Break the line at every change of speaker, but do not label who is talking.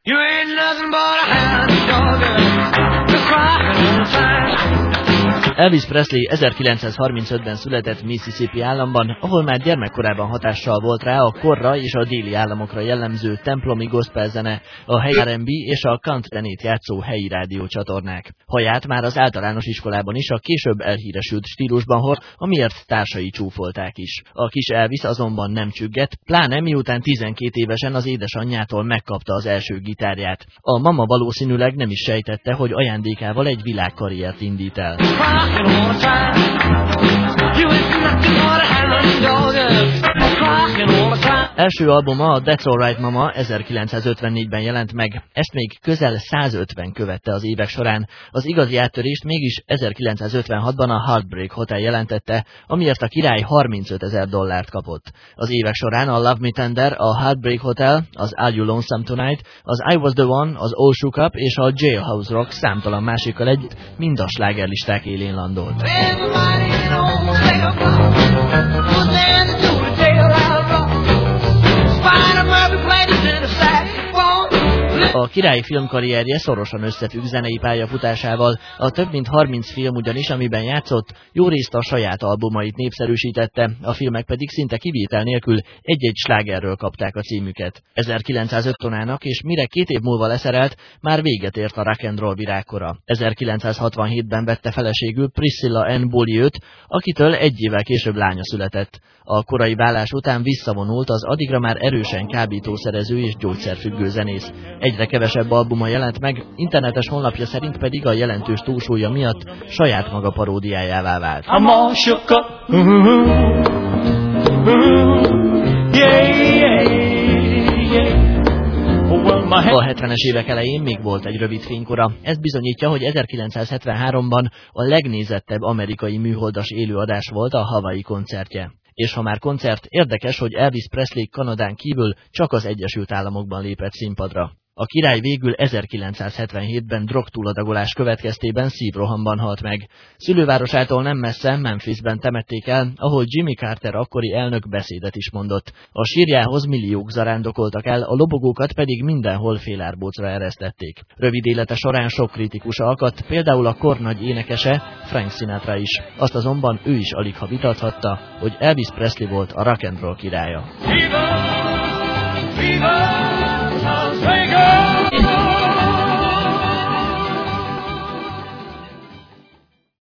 You ain't nothing but a hound dog, you're crying all the time.
Elvis Presley 1935-ben született Mississippi államban, ahol már gyermekkorában hatással volt rá a korra és a déli államokra jellemző templomi gospelzene, a helyi R&B és a country-zenét játszó helyi rádiócsatornák. Haját már az általános iskolában is a később elhíresült stílusban hord, amiért társai csúfolták is. A kis Elvis azonban nem csüggett, pláne miután 12 évesen az édesanyjától megkapta az első gitárját. A mama valószínűleg nem is sejtette, hogy ajándékával egy világkarriert indít el. Első albuma, a That's Alright Mama 1954-ben jelent meg, ezt még közel 150 követte az évek során. Az igazi áttörést mégis 1956-ban a Heartbreak Hotel jelentette, amiért a király $35,000 kapott. Az évek során a Love Me Tender, a Heartbreak Hotel, az Are You Lonesome Tonight, az I Was The One, az All Shook Up és a Jailhouse Rock számtalan másikkal együtt mind a slágerlisták élén landolt. A király filmkarrierje szorosan összefügg zenei pályafutásával, a több mint 30 film ugyanis, amiben játszott, jó részt a saját albumait népszerűsítette, a filmek pedig szinte kivétel nélkül egy-egy slágerről kapták a címüket. 1905 tonának, és mire 2 év múlva leszerelt, már véget ért a rock and roll virágkora. 1967-ben vette feleségül Priscilla Ann Beaulieu-t, akitől 1 évvel később lánya született. A korai válás után visszavonult az addigra már erősen kábítószerező és gyógyszerfüggő zenész. Egyre kevesebb albuma jelent meg, internetes honlapja szerint pedig a jelentős túlsúlya miatt saját maga paródiájává vált. A 70-es évek elején még volt egy rövid fénykora. Ez bizonyítja, hogy 1973-ban a legnézettebb amerikai műholdas élőadás volt a Hawaii koncertje. És ha már koncert, érdekes, hogy Elvis Presley Kanadán kívül csak az Egyesült Államokban lépett színpadra. A király végül 1977-ben drogtúladagolás következtében szívrohamban halt meg. Szülővárosától nem messze, Memphisben temették el, ahol Jimmy Carter akkori elnök beszédet is mondott. A sírjához milliók zarándokoltak el, a lobogókat pedig mindenhol félárbócra eresztették. Rövid élete során sok kritikus akadt, például a kor nagy énekese, Frank Sinatra is. Azt azonban ő is aligha vitathatta, hogy Elvis Presley volt a rock and roll királya.
Fever, fever.